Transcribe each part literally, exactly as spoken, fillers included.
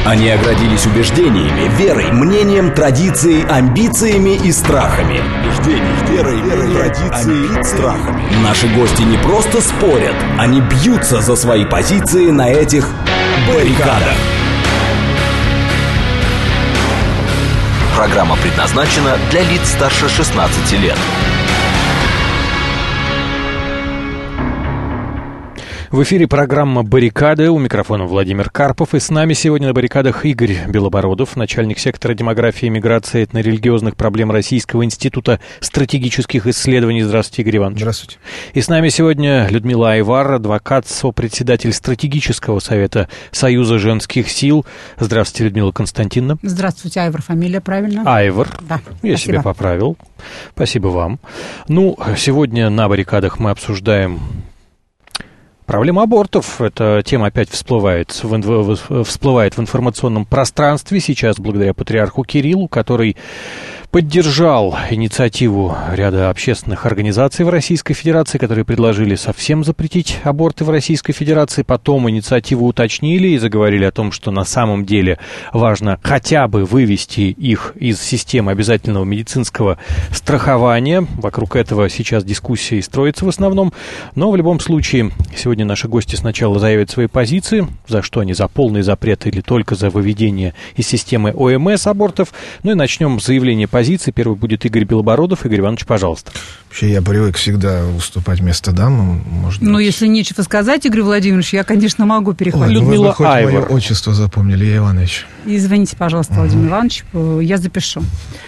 Они оградились убеждениями, верой, мнением, традицией, амбициями и страхами. Убеждений, верой, верой, традицией, страхами. Наши гости не просто спорят, они бьются за свои позиции на этих баррикадах. Программа предназначена для лиц старше шестнадцати лет. В эфире программа «Баррикады». У микрофона Владимир Карпов. И с нами сегодня на баррикадах Игорь Белобородов, начальник сектора демографии и миграции этнорелигиозных проблем Российского института стратегических исследований. Здравствуйте, Игорь Иванович. Здравствуйте. И с нами сегодня Людмила Айвар, адвокат, сопредседатель стратегического совета Союза женских сил. Здравствуйте, Людмила Константиновна. Здравствуйте, Айвар, фамилия правильно? Айвар. Да. Я Спасибо. себя поправил. Спасибо вам. Ну, сегодня на баррикадах мы обсуждаем проблема абортов. Эта тема опять всплывает в, всплывает в информационном пространстве. Сейчас благодаря патриарху Кириллу, который поддержал инициативу ряда общественных организаций в Российской Федерации, которые предложили совсем запретить аборты в Российской Федерации. Потом инициативу уточнили и заговорили о том, что на самом деле важно хотя бы вывести их из системы обязательного медицинского страхования. Вокруг этого сейчас дискуссия и строится в основном. Но в любом случае сегодня наши гости сначала заявят свои позиции, за что они, за полный запрет или только за выведение из системы О Эм Эс абортов. Ну и начнем с заявления позиции. Первый будет Игорь Белобородов. Игорь Иванович, пожалуйста. Вообще, я привык всегда выступать вместо дамы. Может ну, быть. если нечего сказать, Игорь Владимирович, я, конечно, могу перехватить. Ладно, Людмила вы, вы хоть Айвар. мое отчество запомнили, я Иванович. Извините, пожалуйста, угу. Владимир Иванович, я запишу.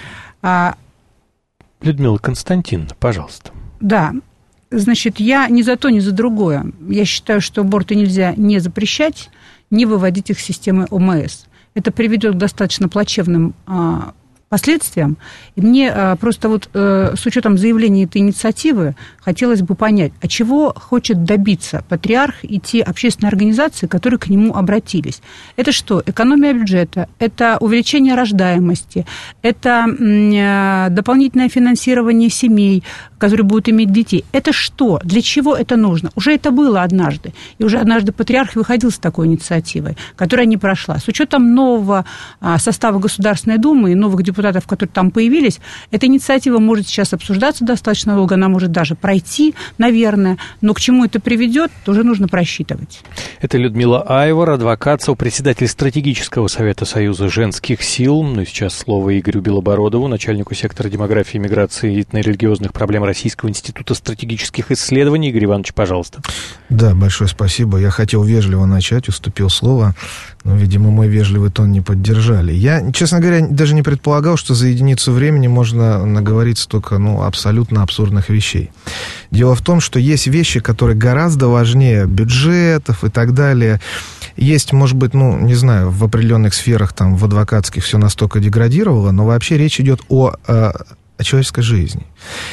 А, Людмила Константиновна, пожалуйста. Да, значит, я ни за то, ни за другое. Я считаю, что аборты нельзя не запрещать, не выводить их из системы О Эм Эс. Это приведет к достаточно плачевным а, последствиям. И мне а, просто вот а, с учетом заявления этой инициативы хотелось бы понять, а чего хочет добиться патриарх и те общественные организации, которые к нему обратились. Это что? Экономия бюджета, это увеличение рождаемости, это м, дополнительное финансирование семей, которые будут иметь детей. Это что? Для чего это нужно? Уже это было однажды. И уже однажды патриарх выходил с такой инициативой, которая не прошла. С учетом нового а, состава Государственной Думы и новых депутатов, которые там появились, эта инициатива может сейчас обсуждаться достаточно долго, она может даже пройти, наверное, но к чему это приведет, тоже нужно просчитывать. Это Людмила Айвар, адвокат, сопредседатель стратегического совета Союза женских сил. Ну и сейчас слово Игорю Белобородову, начальнику сектора демографии, миграции и этнорелигиозных проблем Российского института стратегических исследований. Игорь Иванович, пожалуйста. Да, большое спасибо. Я хотел вежливо начать, уступил слово, но, видимо, мой вежливый тон не поддержали. Я, честно говоря, даже не предполагал, что за единицу времени можно наговорить столько, ну, абсолютно абсурдных вещей. Дело в том, что есть вещи, которые гораздо важнее бюджетов и так далее. Есть, может быть, ну, не знаю, в определенных сферах, там, в адвокатских все настолько деградировало, но вообще речь идет о... о человеческой жизни.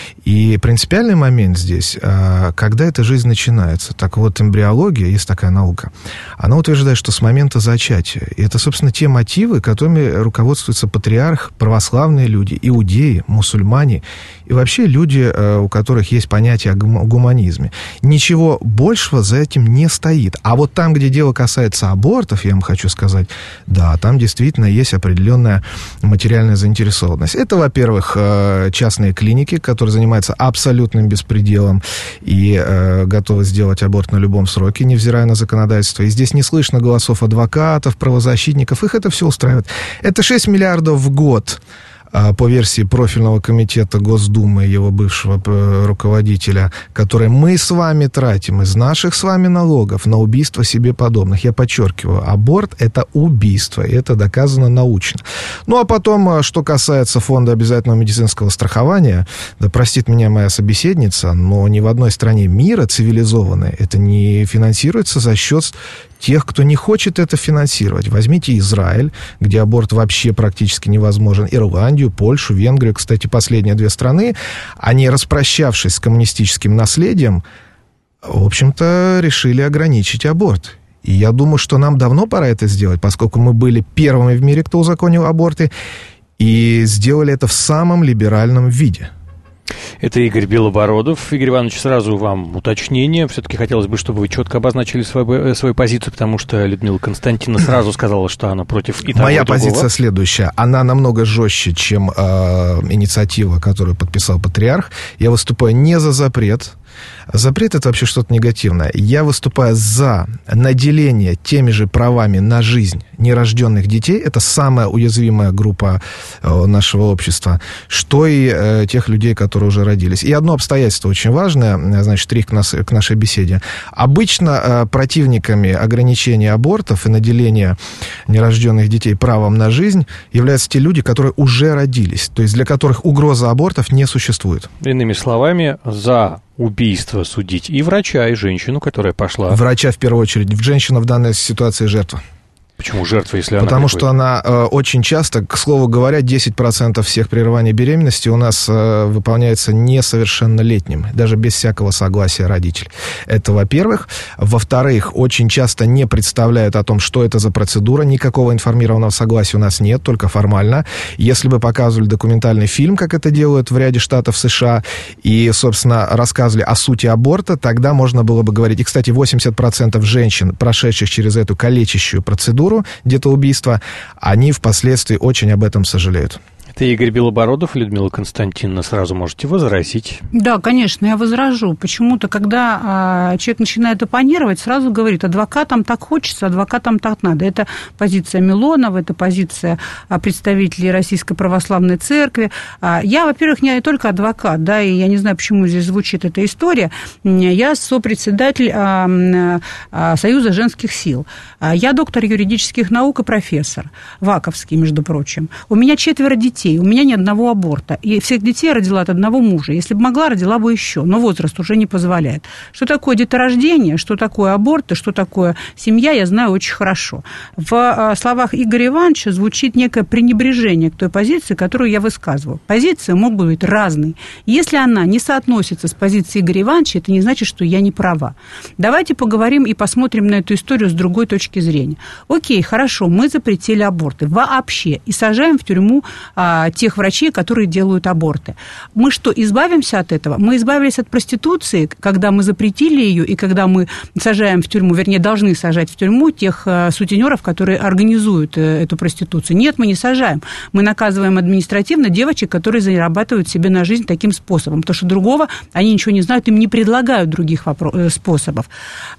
И принципиальный момент здесь, когда эта жизнь начинается. Так вот, эмбриология, есть такая наука, она утверждает, что с момента зачатия. И это, собственно, те мотивы, которыми руководствуется патриарх, православные люди, иудеи, мусульмане и вообще люди, у которых есть понятие о гуманизме. Ничего большего за этим не стоит. А вот там, где дело касается абортов, я вам хочу сказать, да, там действительно есть определенная материальная заинтересованность. Это, во-первых, частные клиники, которые занимаются абсолютным беспределом и э, готовы сделать аборт на любом сроке, невзирая на законодательство. И здесь не слышно голосов адвокатов, правозащитников, их это все устраивает. Это шесть миллиардов в год. По версии профильного комитета Госдумы, его бывшего руководителя, которые мы с вами тратим из наших с вами налогов на убийство себе подобных. Я подчеркиваю, аборт – это убийство, и это доказано научно. Ну, а потом, что касается фонда обязательного медицинского страхования, да простит меня моя собеседница, но ни в одной стране мира цивилизованной это не финансируется за счет тех, кто не хочет это финансировать. Возьмите Израиль, где аборт вообще практически невозможен, Ирландию, Польшу, Венгрию. Кстати, последние две страны, они, распрощавшись с коммунистическим наследием, в общем-то, решили ограничить аборт. И я думаю, что нам давно пора это сделать, поскольку мы были первыми в мире, кто узаконил аборты, и сделали это в самом либеральном виде. Это Игорь Белобородов. Игорь Иванович, сразу вам уточнение. Все-таки хотелось бы, чтобы вы четко обозначили свою, свою позицию, потому что Людмила Константиновна сразу сказала, что она против и того, Моя и другого. позиция следующая. Она намного жестче, чем э, инициатива, которую подписал патриарх. Я выступаю не за запрет. Запрет — это вообще что-то негативное. Я выступаю за наделение теми же правами на жизнь нерожденных детей. Это самая уязвимая группа нашего общества, что и э, тех людей, которые уже родились. И одно обстоятельство очень важное, значит, штрих к, нас, к нашей беседе. Обычно э, противниками ограничения абортов и наделения нерожденных детей правом на жизнь являются те люди, которые уже родились, то есть для которых угроза абортов не существует. Иными словами, за убийство судить и врача, и женщину, которая пошла... Врача в первую очередь. Женщина в данной ситуации жертва. Почему жертва, если она... Потому приходит? что она э, очень часто, к слову говоря, десять процентов всех прерываний беременности у нас э, выполняется несовершеннолетним, даже без всякого согласия родителей. Это, во-первых. Во-вторых, очень часто не представляют о том, что это за процедура. Никакого информированного согласия у нас нет, только формально. Если бы показывали документальный фильм, как это делают в ряде штатов США, и, собственно, рассказывали о сути аборта, тогда можно было бы говорить. И, кстати, восемьдесят процентов женщин, прошедших через эту калечащую процедуру, где-то убийства, они впоследствии очень об этом сожалеют. Это Игорь Белобородов, Людмила Константиновна, сразу можете возразить. Да, конечно, я возражу. Почему-то, когда а, человек начинает оппонировать, сразу говорит, адвокатам так хочется, адвокатам так надо. Это позиция Милонова, это позиция а, представителей Российской Православной Церкви. А, я, во-первых, не только адвокат, да, и я не знаю, почему здесь звучит эта история. Я сопредседатель а, а, Союза женских сил. А, я доктор юридических наук и профессор. Ваковский, между прочим. У меня четверо детей. У меня ни одного аборта. И всех детей я родила от одного мужа. Если бы могла, родила бы еще. Но возраст уже не позволяет. Что такое деторождение, что такое аборт и что такое семья, я знаю очень хорошо. В словах Игоря Ивановича звучит некое пренебрежение к той позиции, которую я высказываю. Позиции могут быть разные. Если она не соотносится с позицией Игоря Ивановича, это не значит, что я не права. Давайте поговорим и посмотрим на эту историю с другой точки зрения. Окей, хорошо, мы запретили аборты вообще и сажаем в тюрьму тех врачей, которые делают аборты. Мы что, избавимся от этого? Мы избавились от проституции, когда мы запретили ее, и когда мы сажаем в тюрьму, вернее, должны сажать в тюрьму тех сутенеров, которые организуют эту проституцию. Нет, мы не сажаем. Мы наказываем административно девочек, которые зарабатывают себе на жизнь таким способом, потому что другого они ничего не знают, им не предлагают других способов.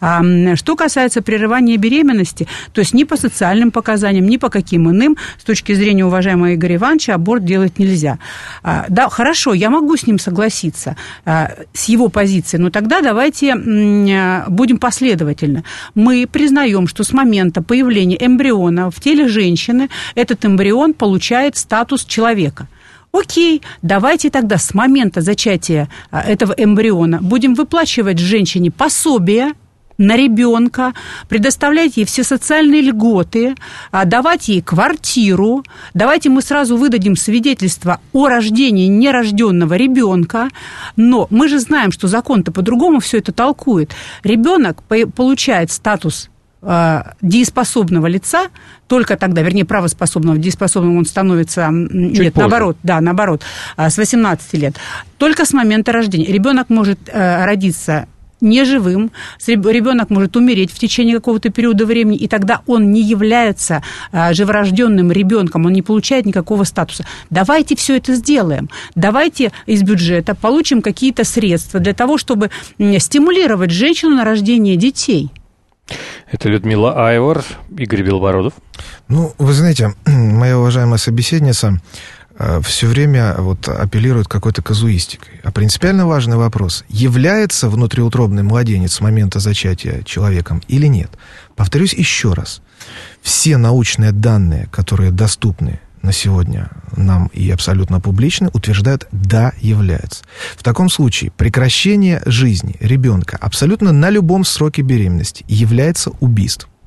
Что касается прерывания беременности, то есть ни по социальным показаниям, ни по каким иным, с точки зрения уважаемого Игоря Ивановича, аборт делать нельзя. Да, хорошо, я могу с ним согласиться, с его позицией, но тогда давайте будем последовательны. Мы признаем, что с момента появления эмбриона в теле женщины этот эмбрион получает статус человека. Окей, давайте тогда с момента зачатия этого эмбриона будем выплачивать женщине пособие на ребенка, предоставлять ей все социальные льготы, давать ей квартиру. Давайте мы сразу выдадим свидетельство о рождении нерожденного ребенка. Но мы же знаем, что закон-то по-другому все это толкует. Ребенок получает статус дееспособного лица только тогда, вернее, правоспособного, дееспособным он становится, Чуть нет, позже. наоборот, да, наоборот, с восемнадцати лет. Только с момента рождения. Ребенок может родиться неживым, ребенок может умереть в течение какого-то периода времени, и тогда он не является живорожденным ребенком, он не получает никакого статуса. Давайте все это сделаем. Давайте из бюджета получим какие-то средства для того, чтобы стимулировать женщину на рождение детей. Это Людмила Айвар, Игорь Белобородов. Ну, вы знаете, моя уважаемая собеседница все время вот апеллирует какой-то казуистикой. А принципиально важный вопрос: является внутриутробный младенец с момента зачатия человеком или нет? Повторюсь еще раз. Все научные данные, которые доступны на сегодня нам и абсолютно публичны, утверждают, да, является. В таком случае прекращение жизни ребенка абсолютно на любом сроке беременности является убийством.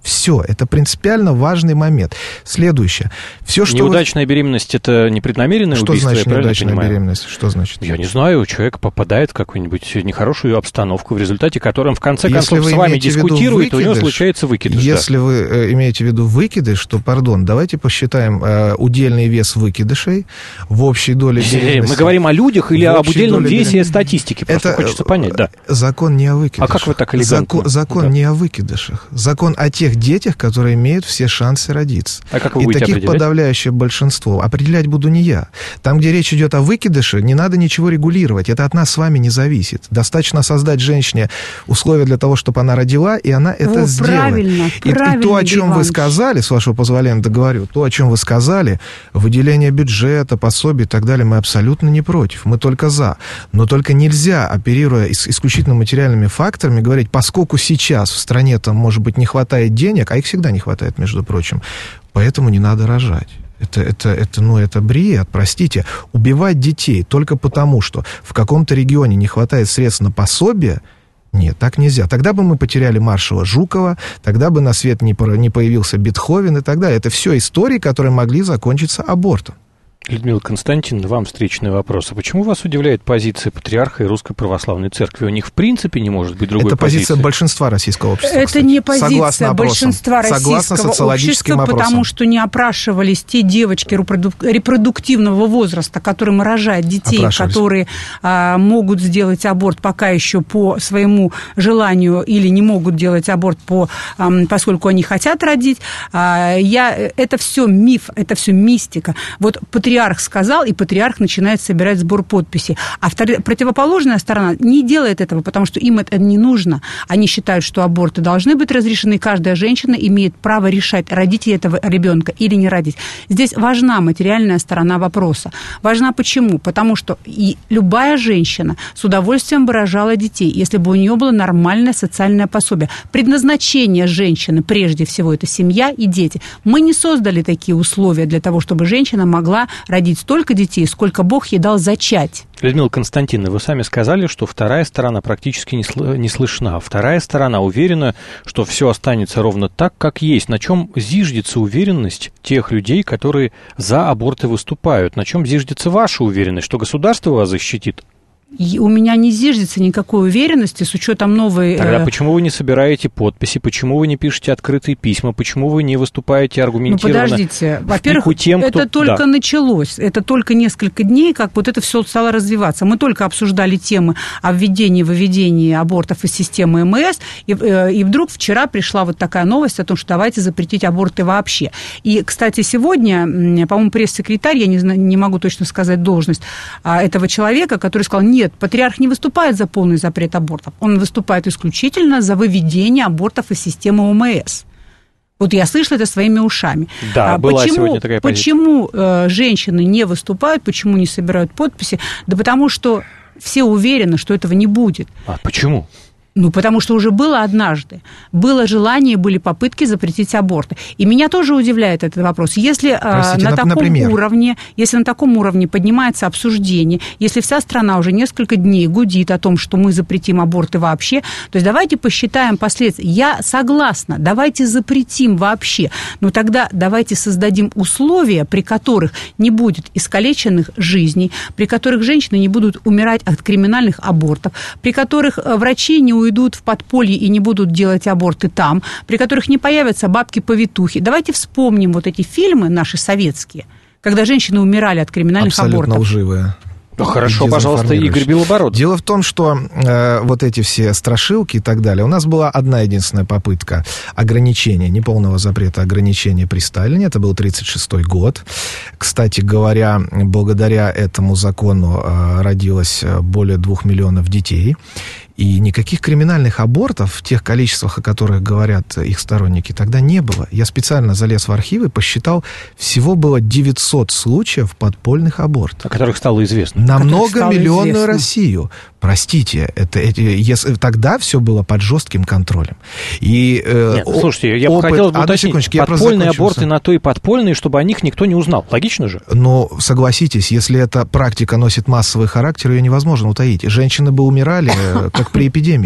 Все, это принципиально важный момент. Следующее. Все, что Неудачная вы... беременность – это непреднамеренное что убийство, значит я правильно неудачная понимаю? беременность? Что значит? Я не знаю, человек попадает в какую-нибудь нехорошую обстановку, в результате которой он в конце Если концов вы с вами имеете в виду дискутирует, и у него выкидыш, случается выкидыш. Если да. вы э, имеете в виду выкидыш, то, пардон, давайте посчитаем э, удельный вес выкидышей в общей доле беременности. Мы говорим о людях или В об общей удельном доле весе беременности. статистики? Просто Это хочется понять, да. Закон не о выкидышах. А как вы так элегантно? Закон, закон Да. не о выкидышах. Закон о тех детях, которые имеют все шансы родиться. А как вы И будете таких определять? подавляющее большинство. Определять буду не я. Там, где речь идет о выкидыше, не надо ничего регулировать. Это от нас с вами не зависит. Достаточно создать женщине условия для того, чтобы она родила, и она это О, сделает. правильно, И, правильно, и то, о чем Игорь вы Иванович. сказали, с вашего позволения договорю, то, о чем вы сказали, выделение бюджета, пособий и так далее, мы абсолютно не против. Мы только за. Но только нельзя, оперируя ис- исключительно материальными факторами, говорить, поскольку сейчас в стране там, может быть, не хватает денег, а их всегда не хватает, между прочим, поэтому не надо рожать. Это, это, это, ну, это бред, простите. Убивать детей только потому, что в каком-то регионе не хватает средств на пособие, нет, так нельзя. Тогда бы мы потеряли маршала Жукова, тогда бы на свет не, по- не появился Бетховен и так далее. Это все истории, которые могли закончиться абортом. Людмила Константиновна, вам встречный вопрос. А почему вас удивляет позиция патриарха и Русской Православной Церкви? У них в принципе не может быть другой Это позиция позиции. большинства российского общества. Это кстати. не позиция Согласно опросам. большинства Согласно российского социологическим общества, опросам. потому что не опрашивались те девочки репродук- репродуктивного возраста, которым рожают детей, Опрашивались. которые а, могут сделать аборт пока еще по своему желанию или не могут делать аборт, по, а, поскольку они хотят родить. А, я, это все миф, это все мистика. Вот патриарх сказал, и патриарх начинает собирать сбор подписей. А втор- противоположная сторона не делает этого, потому что им это не нужно. Они считают, что аборты должны быть разрешены, и каждая женщина имеет право решать, родить ей этого ребенка или не родить. Здесь важна материальная сторона вопроса. Важна почему? Потому что и любая женщина с удовольствием бы рожала детей, если бы у нее было нормальное социальное пособие. Предназначение женщины, прежде всего, это семья и дети. Мы не создали такие условия для того, чтобы женщина могла родить столько детей, сколько Бог ей дал зачать. Людмила Константиновна, вы сами сказали, что вторая сторона практически не, сл- не слышна. Вторая сторона уверена, что все останется ровно так, как есть. На чем зиждется уверенность тех людей, которые за аборты выступают? На чем зиждется ваша уверенность, что государство вас защитит? И у меня не зиждется никакой уверенности с учетом новой... Тогда э, почему вы не собираете подписи, почему вы не пишете открытые письма, почему вы не выступаете Ну, аргументированно? подождите. Во-первых, пику тем, кто- это только да. началось. Это только несколько дней, как вот это все стало развиваться. Мы только обсуждали темы о введении и выведении абортов из системы эм эс, и, э, и вдруг вчера пришла вот такая новость о том, что давайте запретить аборты вообще. И, кстати, сегодня, м, по-моему, пресс-секретарь, я не, знаю, не могу точно сказать должность а, этого человека, который сказал, нет, патриарх не выступает за полный запрет абортов, он выступает исключительно за выведение абортов из системы эм эс. Вот я слышала это своими ушами. Да, А была почему, сегодня такая позиция. Почему э, женщины не выступают, почему не собирают подписи? Да потому что все уверены, что этого не будет. А почему? Ну, потому что уже было однажды. Было желание, были попытки запретить аборты. И меня тоже удивляет этот вопрос. Если э, Простите, на нап- таком например? уровне, если на таком уровне поднимается обсуждение, если вся страна уже несколько дней гудит о том, что мы запретим аборты вообще, то есть давайте посчитаем последствия. Я согласна, давайте запретим вообще. Но тогда давайте создадим условия, при которых не будет искалеченных жизней, при которых женщины не будут умирать от криминальных абортов, при которых э, врачи не уйдут в подполье и не будут делать аборты там, при которых не появятся бабки-повитухи. Давайте вспомним вот эти фильмы наши советские, когда женщины умирали от криминальных Абсолютно абортов. лживые. Ну, хорошо, пожалуйста, Игорь Белобородов. Дело в том, что э, вот эти все страшилки и так далее, у нас была одна единственная попытка ограничения, неполного запрета ограничения при Сталине, это был тридцать шестой год. Кстати говоря, благодаря этому закону э, родилось более двух миллионов детей. И никаких криминальных абортов в тех количествах, о которых говорят их сторонники, тогда не было. Я специально залез в архивы, посчитал, всего было девятьсот случаев подпольных абортов. О которых стало известно. На Которых стало многомиллионную известно. Россию. Простите, это, это, если, тогда все было под жестким контролем. И, э, Нет, слушайте, я бы опыт... хотел бы Одну уточнить, секундочку, я просто подпольные закончу. аборты на то и подпольные, чтобы о них никто не узнал. Логично же? Но согласитесь, если эта практика носит массовый характер, ее невозможно утаить. Женщины бы умирали, э, как при эпидемии.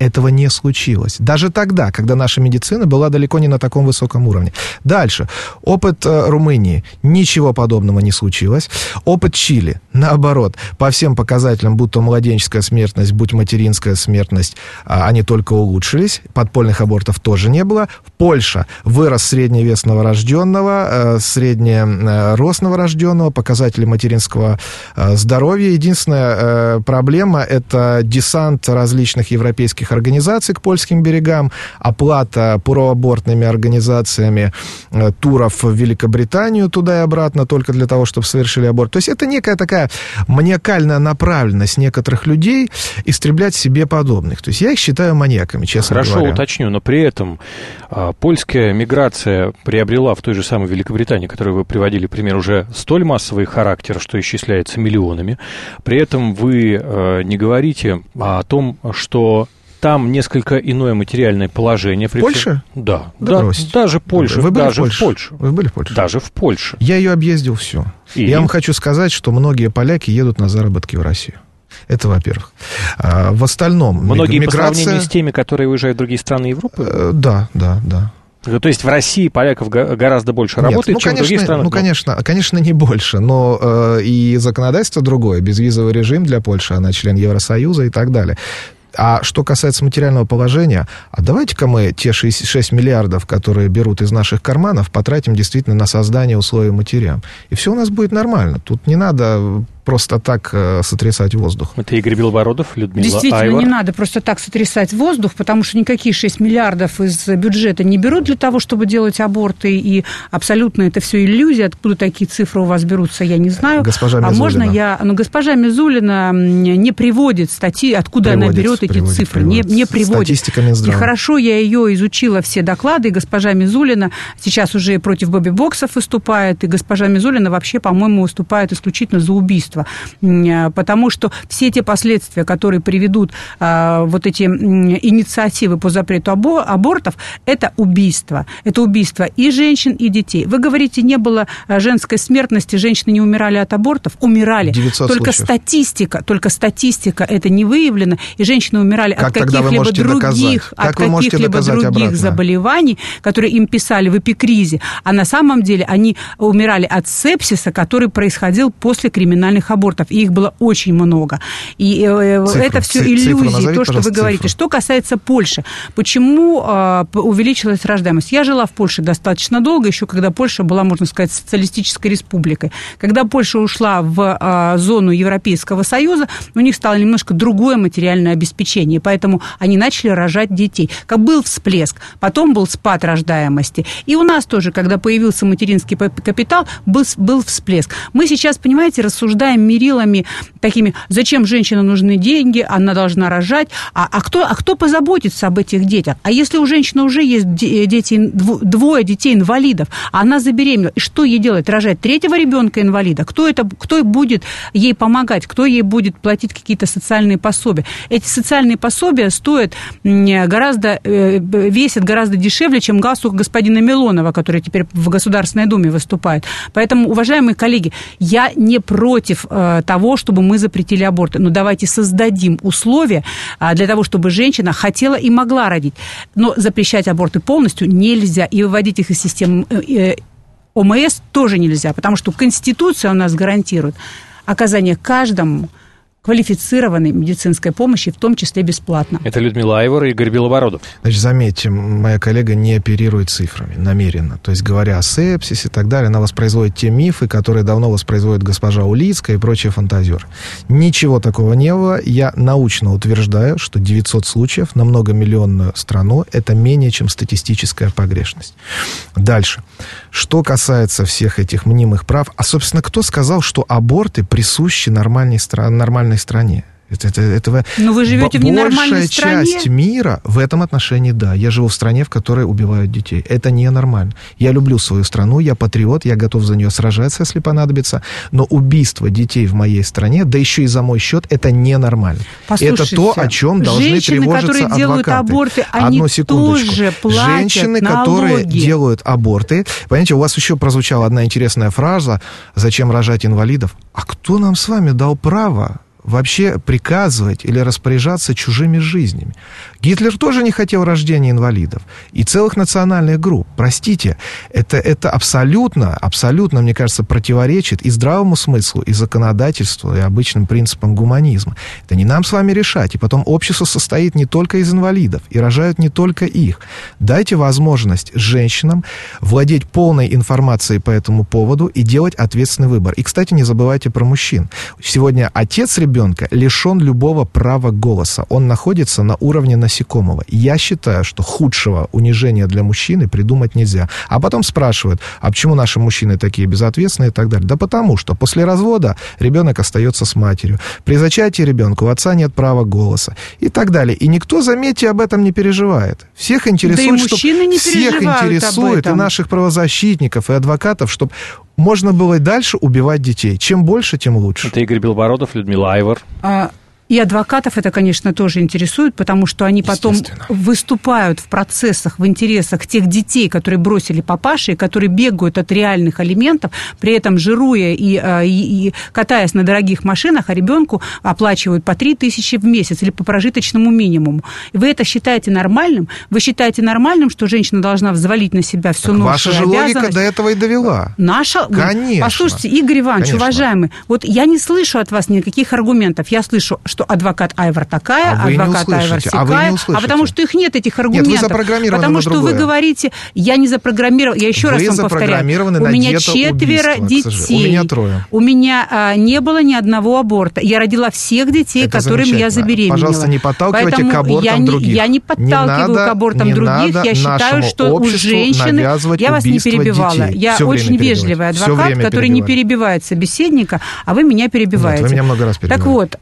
Этого не случилось. Даже тогда, когда наша медицина была далеко не на таком высоком уровне. Дальше. Опыт э, Румынии. Ничего подобного не случилось. Опыт Чили. Наоборот. По всем показателям, будь то младенческая смертность, будь материнская смертность, э, они только улучшились. Подпольных абортов тоже не было. В Польше вырос средний вес новорожденного, э, средний э, рост новорожденного, показатели материнского э, здоровья. Единственная э, проблема — это десант различных европейских организаций к польским берегам, оплата проабортными организациями э, туров в Великобританию туда и обратно только для того, чтобы совершили аборт. То есть это некая такая маниакальная направленность некоторых людей истреблять себе подобных. То есть я их считаю маньяками, честно Хорошо, говоря. Хорошо, уточню, но при этом а, польская миграция приобрела в той же самой Великобритании, которую вы приводили пример, уже столь массовый характер, что исчисляется миллионами. При этом вы а, не говорите о том, что там несколько иное материальное положение. В Польше? Да, да, да даже Польша. Вы были даже в Польше? в Польше. Вы были в Польше? Даже в Польше. Я ее объездил все. И? Я вам хочу сказать, что многие поляки едут на заработки в Россию. Это, во-первых. А, в остальном... Многие миграция... по сравнению с теми, которые уезжают в другие страны Европы? Э, да, да, да. То есть в России поляков гораздо больше Нет, работает, ну, чем конечно, в других странах? Ну, конечно, конечно, не больше, но э, и законодательство другое, безвизовый режим для Польши, она член Евросоюза и так далее. А что касается материального положения, а давайте-ка мы те шесть миллиардов, которые берут из наших карманов, потратим действительно на создание условий матерям. И все у нас будет нормально. Тут не надо просто так э, сотрясать воздух. Это Игорь Белобородов, Людмила Действительно, Айвар. не надо просто так сотрясать воздух, потому что никакие шесть миллиардов из бюджета не берут для того, чтобы делать аборты, и абсолютно это все иллюзия. Откуда такие цифры у вас берутся, я не знаю. Госпожа Мизулина. А можно я... Ну, госпожа Мизулина не приводит статьи, откуда приводит, она берет эти приводит, цифры. Приводит. Не, не приводит. Статистика Минздрава. И хорошо, я ее изучила все доклады, и госпожа Мизулина сейчас уже против бэби-боксов выступает, и госпожа Мизулина вообще, по-моему, выступает исключительно за убийство. Потому что все те последствия, которые приведут а, вот эти инициативы по запрету або- абортов, это убийство. Это убийство и женщин, и детей. Вы говорите, не было женской смертности, женщины не умирали от абортов? Умирали. Только случаев. статистика, только статистика это не выявлена, и женщины умирали как от каких-либо других, от каких-либо других обратно? заболеваний, которые им писали в эпикризе. А на самом деле они умирали от сепсиса, который происходил после криминальных абортов. И их было очень много. И цифру, это все иллюзии, назови, то, что вы говорите. Цифру. Что касается Польши, почему э, увеличилась рождаемость? Я жила в Польше достаточно долго, еще когда Польша была, можно сказать, социалистической республикой. Когда Польша ушла в э, зону Европейского Союза, у них стало немножко другое материальное обеспечение, поэтому они начали рожать детей. Как был всплеск, потом был спад рождаемости. И у нас тоже, когда появился материнский капитал, был, был всплеск. Мы сейчас, понимаете, рассуждаем мерилами такими, зачем женщине нужны деньги, она должна рожать, а, а, кто, а кто позаботится об этих детях? А если у женщины уже есть дети, двое детей-инвалидов, а она забеременела, и что ей делать? Рожать третьего ребенка-инвалида? Кто, это, кто будет ей помогать? Кто ей будет платить какие-то социальные пособия? Эти социальные пособия стоят гораздо, весят гораздо дешевле, чем галстук господина Милонова, который теперь в Государственной Думе выступает. Поэтому, уважаемые коллеги, я не против того, чтобы мы запретили аборты. Но давайте создадим условия для того, чтобы женщина хотела и могла родить. Но запрещать аборты полностью нельзя. И выводить их из системы ОМС тоже нельзя, потому что Конституция у нас гарантирует оказание каждому квалифицированной медицинской помощи, в том числе бесплатно. Это Людмила Айвар и Игорь Белобородов. Значит, заметьте, моя коллега не оперирует цифрами намеренно. То есть, говоря о сепсисе и так далее, она воспроизводит те мифы, которые давно воспроизводит госпожа Улицкая и прочие фантазеры. Ничего такого не было. Я научно утверждаю, что девятьсот случаев на многомиллионную страну – это менее, чем статистическая погрешность. Дальше. Что касается всех этих мнимых прав, а, собственно, кто сказал, что аборты присущи нормальной стране, нормальной стране? Это, это, этого Но вы живете в ненормальной стране. Большая часть мира в этом отношении, да. Я живу в стране, в которой убивают детей. Это ненормально. Я люблю свою страну, я патриот, я готов за нее сражаться, если понадобится. Но убийство детей в моей стране, да еще и за мой счет, это ненормально. Послушайте, это то, о чем должны женщины, тревожиться которые адвокаты. Делают аборты, они Одну секундочку. тоже платят Женщины, налоги. которые делают аборты. Понимаете, у вас еще прозвучала одна интересная фраза: зачем рожать инвалидов? А кто нам с вами дал право вообще приказывать или распоряжаться чужими жизнями? Гитлер тоже не хотел рождения инвалидов и целых национальных групп. Простите, это, это абсолютно, абсолютно, мне кажется, противоречит и здравому смыслу, и законодательству, и обычным принципам гуманизма. Это не нам с вами решать. И потом общество состоит не только из инвалидов, и рожают не только их. Дайте возможность женщинам владеть полной информацией по этому поводу и делать ответственный выбор. И, кстати, не забывайте про мужчин. Сегодня отец ребенка лишен любого права голоса. Он находится на уровне насекомого. Я считаю, что худшего унижения для мужчины придумать нельзя. А потом спрашивают, а почему наши мужчины такие безответственные и так далее? Да потому что после развода ребенок остается с матерью. При зачатии ребенка у отца нет права голоса и так далее. И никто, заметьте, об этом не переживает. Всех интересует, да и мужчины не всех интересует, и наших правозащитников, и адвокатов, чтобы можно было и дальше убивать детей. Чем больше, тем лучше. Это Игорь Белобородов, Людмила Айвар. А... И адвокатов это, конечно, тоже интересует, потому что они потом выступают в процессах, в интересах тех детей, которые бросили папаши, которые бегают от реальных алиментов, при этом жируя и, и, и катаясь на дорогих машинах, а ребенку оплачивают по три тысячи в месяц или по прожиточному минимуму. И вы это считаете нормальным? Вы считаете нормальным, что женщина должна взвалить на себя всю ношу ваша и же обязанность? Логика до этого и довела. Наша? Конечно. Послушайте, Игорь Иванович, Конечно. уважаемый, вот я не слышу от вас никаких аргументов. Я слышу, что адвокат Айвар такая, а адвокат Айвар сякая, а, а потому что их нет, этих аргументов. Нет, вы запрограммированы потому на что другое. Вы говорите, я не запрограммирован, я еще вы раз вам повторяю, у меня четверо детей, у меня трое. У меня а, не было ни одного аборта, я родила всех детей, это которым я забеременела. Пожалуйста, не подталкивайте Поэтому к абортам я не, других. Я не подталкиваю не надо, к абортам других, я считаю, что у женщины... Я вас не перебивала, детей. я Все очень вежливый адвокат, который не перебивает собеседника, а вы меня перебиваете. Нет, вы меня много раз перебиваете. Так вот,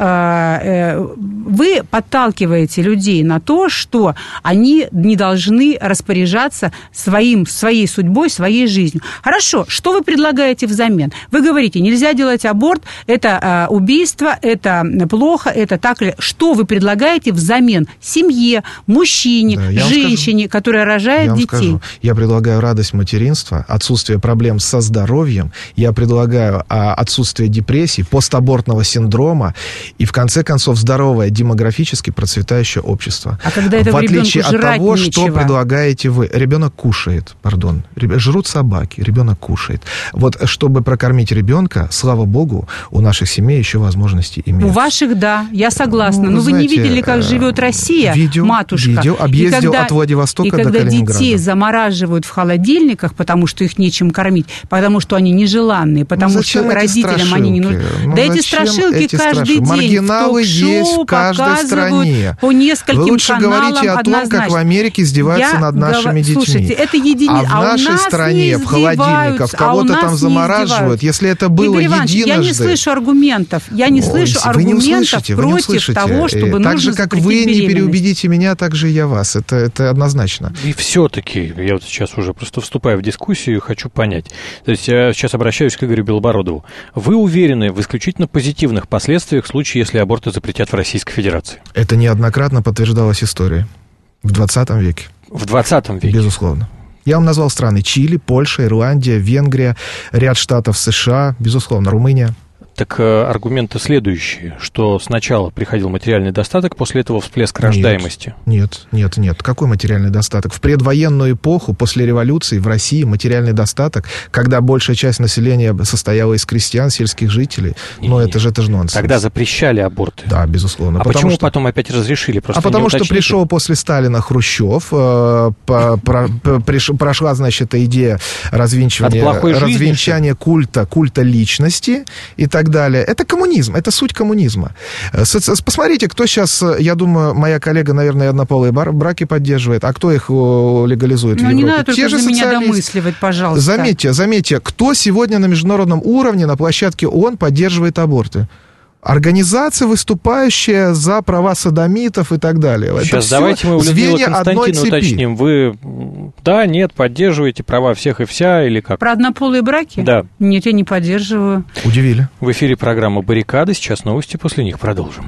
вы подталкиваете людей на то, что они не должны распоряжаться своим, своей судьбой, своей жизнью. Хорошо, что вы предлагаете взамен? Вы говорите, нельзя делать аборт, это э, убийство, это плохо, это так или... Что вы предлагаете взамен семье, мужчине, да, женщине, скажу, которая рожает я детей? Скажу, я предлагаю радость материнства, отсутствие проблем со здоровьем, я предлагаю а, отсутствие депрессии, постабортного синдрома и, в конце концов, здоровое демографически процветающее общество. А когда это в отличие от того, нечего. Что предлагаете вы. Ребенок кушает, пардон, жрут собаки, ребенок кушает. Вот чтобы прокормить ребенка, слава богу, у наших семей еще возможности имеются. У ваших, да, я согласна. Ну, Но вы знаете, не видели, как живет Россия, видео, матушка. Видео, объездил когда, от Владивостока до Калининграда. И когда детей замораживают в холодильниках, потому что их нечем кормить, потому что они нежеланные, потому ну, что родителям страшилки? они не нужны. Ну, да эти страшилки эти каждый страшилки? день Маргиналы в есть в каждой стране. По нескольким Вы лучше каналам говорите о том, однозначно. как в Америке издеваются Я над нашими гов... детьми. Слушайте, это единица. А в а нашей стране, в холодильниках, кого-то а там замораживают. Если это было Игорь Иванович, единожды... я не слышу аргументов. Я не Ой, слышу вы аргументов не услышите, против вы не услышите. того, чтобы так нужно же, как вы не беременность. переубедите меня, так же и я вас. Это, это однозначно. И все-таки, я вот сейчас уже просто вступаю в дискуссию и хочу понять. То есть я сейчас обращаюсь к Игорю Белобородову. Вы уверены в исключительно позитивных последствиях в случае, если аборты запретят в Российской Федерации? Это неоднократно подтверждалось историей в двадцатом веке. В двадцатом веке? Безусловно. Я вам назвал страны: Чили, Польша, Ирландия, Венгрия, ряд штатов США, безусловно, Румыния. Так э, аргументы следующие, что сначала приходил материальный достаток, после этого всплеск рождаемости. Нет, нет, нет. Какой материальный достаток? В предвоенную эпоху, после революции, в России материальный достаток, когда большая часть населения состояла из крестьян, сельских жителей. Не, ну, это же, это же нонсенс. Тогда запрещали аборты. Да, безусловно. А почему что... потом опять разрешили? Просто а потому что пришел после Сталина Хрущев, э, по, про, приш, прошла, значит, идея развенчивания, развенчания культа, культа личности и так далее. Это коммунизм, это суть коммунизма. Посмотрите, кто сейчас, я думаю, моя коллега, наверное, однополые браки поддерживает, а кто их легализует в Европе? Ну, не надо только Те же за меня социалисты. домысливать, пожалуйста. Заметьте, заметьте, кто сегодня на международном уровне, на площадке ООН поддерживает аборты? Организация, выступающая за права содомитов и так далее. Сейчас это давайте мы у Людмилы Константиновны уточним. Вы, да, нет, поддерживаете права всех и вся, или как? Про однополые браки? Да. Нет, я не поддерживаю. Удивили. В эфире программа «Баррикады». Сейчас новости, после них продолжим.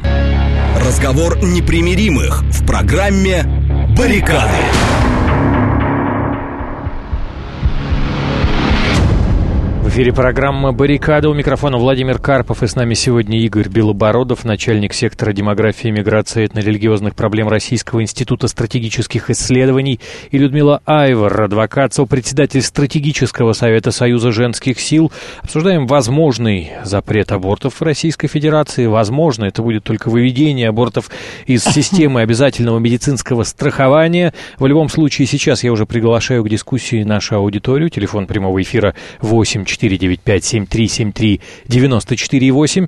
Разговор непримиримых в программе «Баррикады». В эфире программа «Баррикада». У микрофона Владимир Карпов. И с нами сегодня Игорь Белобородов, начальник сектора демографии, миграции и этнорелигиозных проблем Российского института стратегических исследований, и Людмила Айвор, адвокат, сопредседатель стратегического совета Союза женских сил. Обсуждаем возможный запрет абортов в Российской Федерации. Возможно, это будет только выведение абортов из системы обязательного медицинского страхования. В любом случае, сейчас я уже приглашаю к дискуссии нашу аудиторию. Телефон прямого эфира восемь четыре девять пять семь три семь три девяносто четыре восемь.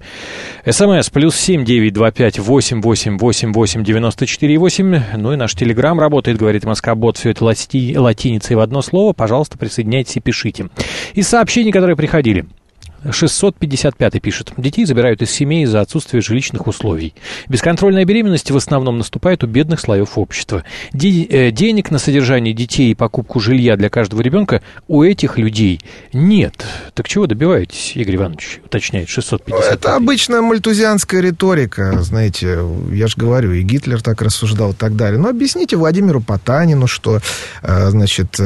СМС плюс семь девять два пять восемь восемь восемь восемь девяносто четыре восемь. Ну и наш телеграм работает, говорит Москобот. Все это лати... латиницей в одно слово. Пожалуйста, присоединяйтесь и пишите. Из сообщений, которые приходили. шестьсот пятьдесят пятый пишет. Детей забирают из семей из-за отсутствия жилищных условий. Бесконтрольная беременность в основном наступает у бедных слоев общества. Де- э, денег на содержание детей и покупку жилья для каждого ребенка у этих людей нет. Так чего добиваетесь, Игорь Иванович, уточняет шестьсот пятьдесят пятый. Это обычная мальтузианская риторика, знаете, я же говорю, и Гитлер так рассуждал и так далее. Но объясните Владимиру Потанину, что, значит,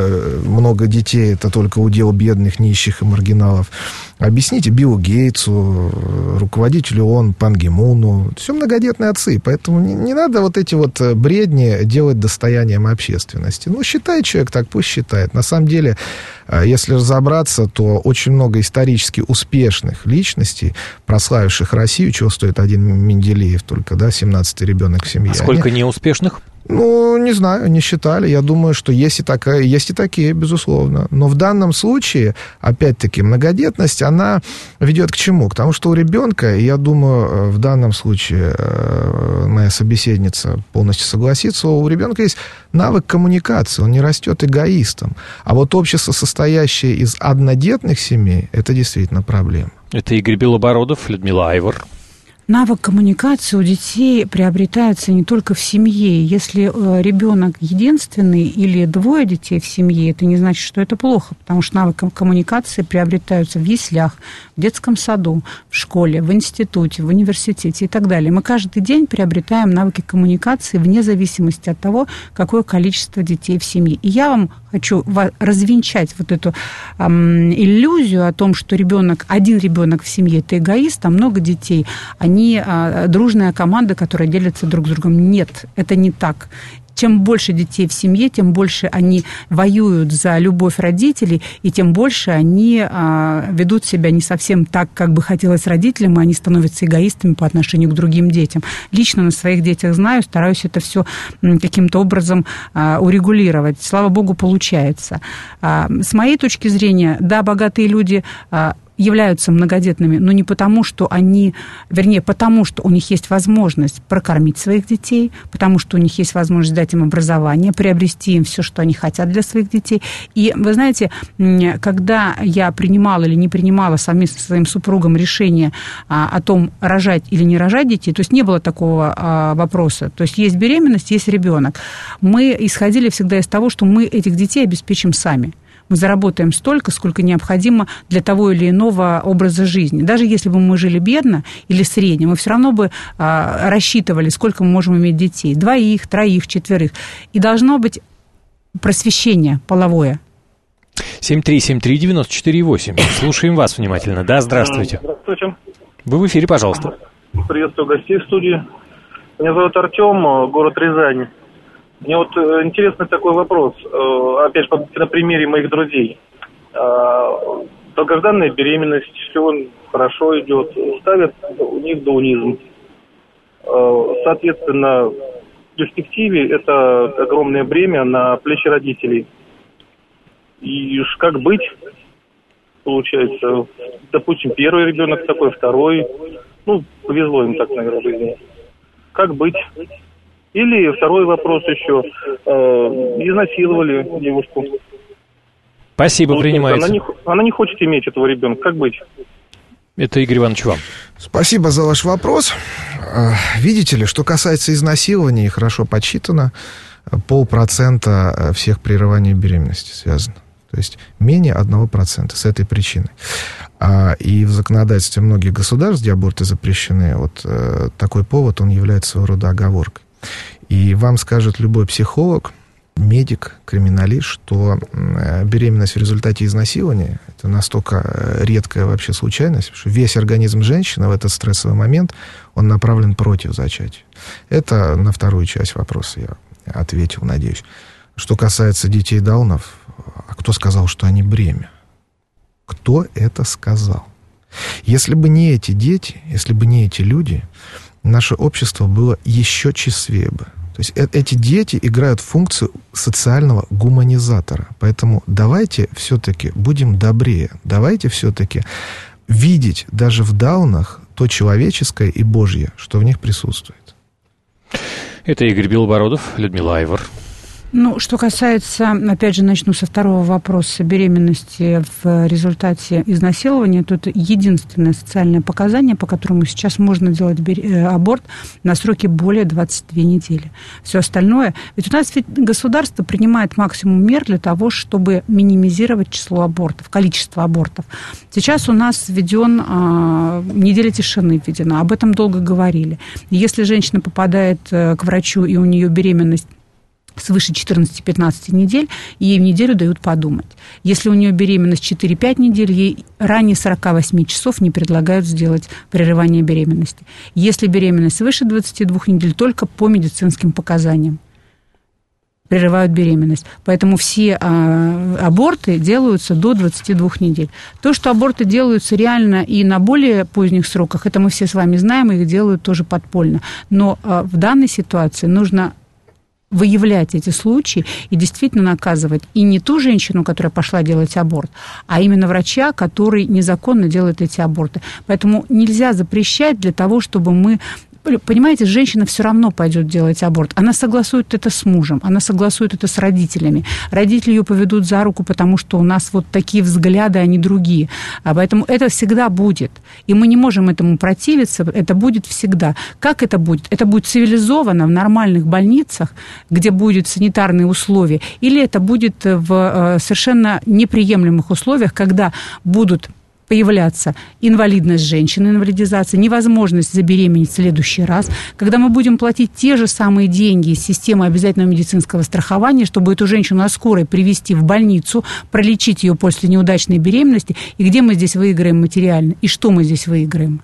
много детей — это только удел бедных, нищих и маргиналов. Объясните Биллу Гейтсу, руководителю ООН Пан Ги Муну. Все многодетные отцы, поэтому не, не надо вот эти вот бредни делать достоянием общественности. Ну, считает человек так, пусть считает. На самом деле, если разобраться, то очень много исторически успешных личностей, прославивших Россию, чего стоит один Менделеев только, да, семнадцатый ребенок в семье. А сколько Они... неуспешных? Ну, не знаю, не считали. Я думаю, что есть и, такая, есть и такие, безусловно. Но в данном случае, опять-таки, многодетность, она ведет к чему? К тому, что у ребенка, и я думаю, в данном случае моя собеседница полностью согласится, у ребенка есть навык коммуникации, он не растет эгоистом. А вот общество, состоящее из однодетных семей, это действительно проблема. Это Игорь Белобородов, Людмила Айвор. Навык коммуникации у детей приобретается не только в семье. Если ребенок единственный или двое детей в семье, это не значит, что это плохо, потому что навыки коммуникации приобретаются в яслях, в детском саду, в школе, в институте, в университете и так далее. Мы каждый день приобретаем навыки коммуникации вне зависимости от того, какое количество детей в семье. И я вам хочу развенчать вот эту эм, иллюзию о том, что ребенок, один ребенок в семье – это эгоист, а много детей – они не дружная команда, которая делится друг с другом. Нет, это не так. Чем больше детей в семье, тем больше они воюют за любовь родителей, и тем больше они а, ведут себя не совсем так, как бы хотелось родителям, и они становятся эгоистами по отношению к другим детям. Лично на своих детях знаю, стараюсь это все каким-то образом а, урегулировать. Слава богу, получается. А, с моей точки зрения, да, богатые люди а, являются многодетными, но не потому, что они, вернее, потому, что у них есть возможность прокормить своих детей, потому что у них есть возможность дать им образование, приобрести им все, что они хотят для своих детей. И вы знаете, когда я принимала или не принимала совместно со своим супругом решение о том, рожать или не рожать детей, то есть не было такого вопроса. То есть есть беременность, есть ребенок. Мы исходили всегда из того, что мы этих детей обеспечим сами. Мы заработаем столько, сколько необходимо для того или иного образа жизни. Даже если бы мы жили бедно или средне, мы все равно бы а, рассчитывали, сколько мы можем иметь детей. Двоих, троих, четверых. И должно быть просвещение половое. семь три семь три девяносто четыре восемь. Слушаем вас внимательно. Да, здравствуйте. Здравствуйте. Вы в эфире, пожалуйста. Приветствую гостей в студии. Меня зовут Артем, город Рязань. Мне вот интересный такой вопрос, опять же, на примере моих друзей. Долгожданная беременность, все хорошо идет, ставят у них даунизм. Соответственно, в перспективе это огромное бремя на плечи родителей. И как быть, получается, допустим, первый ребенок такой, второй, ну, повезло им так, наверное, в жизни. Как быть? Или второй вопрос еще. Э, изнасиловали девушку. Спасибо, вот, принимается. Она не, она не хочет иметь этого ребенка. Как быть? Это Игорь Иванович вам. Спасибо за ваш вопрос. Видите ли, что касается изнасилований, хорошо подсчитано, полпроцента всех прерываний беременности связано. То есть менее одного процента с этой причиной. И в законодательстве многих государств, где аборты запрещены, вот такой повод, он является своего рода оговоркой. И вам скажет любой психолог, медик, криминалист, что беременность в результате изнасилования – это настолько редкая вообще случайность, что весь организм женщины в этот стрессовый момент, он направлен против зачатия. Это на вторую часть вопроса я ответил, надеюсь. Что касается детей Даунов, а кто сказал, что они бремя? Кто это сказал? Если бы не эти дети, если бы не эти люди, наше общество было еще честнее бы. То есть эти дети играют функцию социального гуманизатора. Поэтому давайте все-таки будем добрее. Давайте все-таки видеть даже в даунах то человеческое и божье, что в них присутствует. Это Игорь Белобородов, Людмила Айвар. Ну, что касается, опять же, начну со второго вопроса беременности в результате изнасилования, то это единственное социальное показание, по которому сейчас можно делать аборт на сроке более двадцати двух недель. Все остальное... Ведь у нас ведь государство принимает максимум мер для того, чтобы минимизировать число абортов, количество абортов. Сейчас у нас введен... А, неделя тишины введена, об этом долго говорили. Если женщина попадает к врачу, и у нее беременность свыше четырнадцати-пятнадцати недель, ей в неделю дают подумать. Если у нее беременность четыре-пять недель, ей ранее сорока восьми часов не предлагают сделать прерывание беременности. Если беременность свыше двадцати двух недель, только по медицинским показаниям прерывают беременность. Поэтому все а, аборты делаются до двадцати двух недель. То, что аборты делаются реально и на более поздних сроках, это мы все с вами знаем, их делают тоже подпольно. Но а, в данной ситуации нужно выявлять эти случаи и действительно наказывать и не ту женщину, которая пошла делать аборт, а именно врача, который незаконно делает эти аборты. Поэтому нельзя запрещать для того, чтобы мы... Понимаете, женщина все равно пойдет делать аборт. Она согласует это с мужем, она согласует это с родителями. Родители ее поведут за руку, потому что у нас вот такие взгляды, они другие. А поэтому это всегда будет. И мы не можем этому противиться, это будет всегда. Как это будет? Это будет цивилизованно в нормальных больницах, где будут санитарные условия, или это будет в совершенно неприемлемых условиях, когда будут появляться инвалидность женщины, инвалидизация, невозможность забеременеть в следующий раз, когда мы будем платить те же самые деньги из системы обязательного медицинского страхования, чтобы эту женщину на скорой привезти в больницу, пролечить ее после неудачной беременности, и где мы здесь выиграем материально, и что мы здесь выиграем.